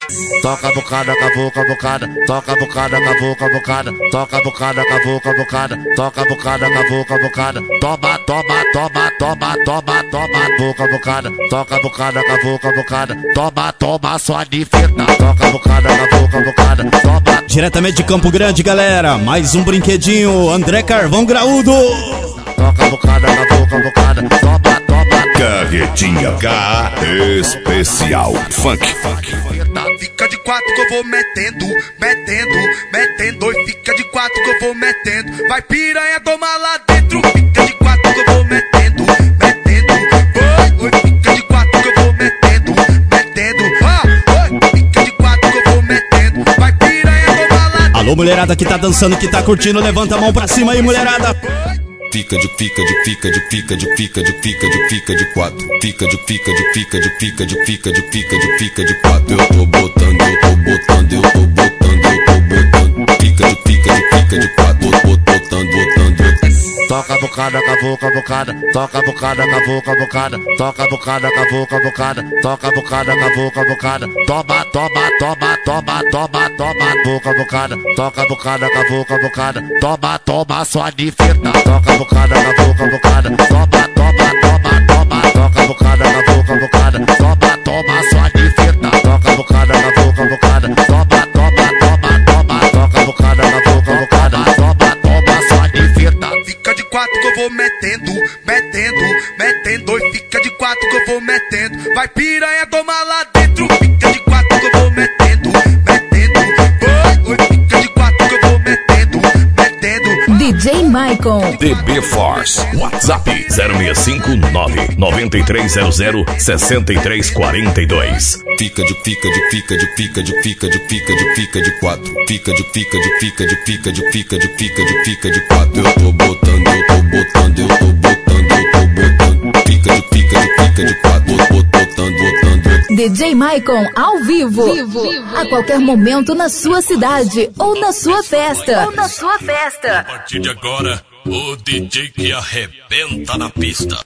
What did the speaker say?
Toca a bocada, cavuca, bocada. Toca a bocada, cavuca, bocada. Toca a bocada, cavuca, bocada. Toca a bocada, cavuca, bocada. Toma, toma, toma, toma, toma, toma, boca, bocada. Toca a bocada, cavuca, bocada. Toma, toma, sua nifeta. Toca a bocada, cavuca, bocada. Toma. Diretamente de Campo Grande, galera. Mais um brinquedinho. André Carvão Graúdo. Toca a bocada, cavuca, bocada. Toma, toma. Carretinha K Especial Funk. Fica de quatro que eu vou metendo, metendo, metendo. E fica de quatro que eu vou metendo. Vai piranha, toma lá dentro. Fica de quatro que eu vou metendo, metendo. Oi, fica de quatro que eu vou metendo, metendo. Oi, fica de quatro que eu vou metendo. Vai piranha, toma lá dentro. Alô, mulherada que tá dançando, que tá curtindo, levanta a mão pra cima aí, mulherada. Fica de quatro. Fica de quatro. Eu tô botando. Fica de quatro. Botando. Toca a bocada, cavuca, bocada. Toca a bocada, cavuca, bocada. Toca a bocada, cavuca, bocada. Toca a bocada, cavuca, bocada. Toma, toma, toma, toma, toma, toma, boca, bocada. Toca a bocada, cavuca, bocada. Toma, toma, sua nifeta. Toca a bocada, cavuca, bocada. Toma, toma, toma, toma. Toca a bocada, cavuca, bocada. Toma, toma, sua nifeta. Toca a bocada, cavuca, bocada. Toma, toma, toma, toma. Toca a bocada, cavuca, bocada. Toma, toma, sua nifeta. Fica de quatro que eu vou metendo, metendo, metendo. E fica de quatro que eu vou metendo. Vai piranha, toma lá dentro. Fica de quatro que eu vou metendo, metendo. Oi, fica de quatro que eu vou metendo, metendo. DJ Maicon. DB Force. WhatsApp 0659 9300 6342. Fica de quatro. Fica de quatro. Eu tô botando. Fica de quatro. Botando. DJ Maicon ao vivo. A qualquer momento na sua cidade ou na sua festa. A partir de agora, o DJ que arrebenta na pista.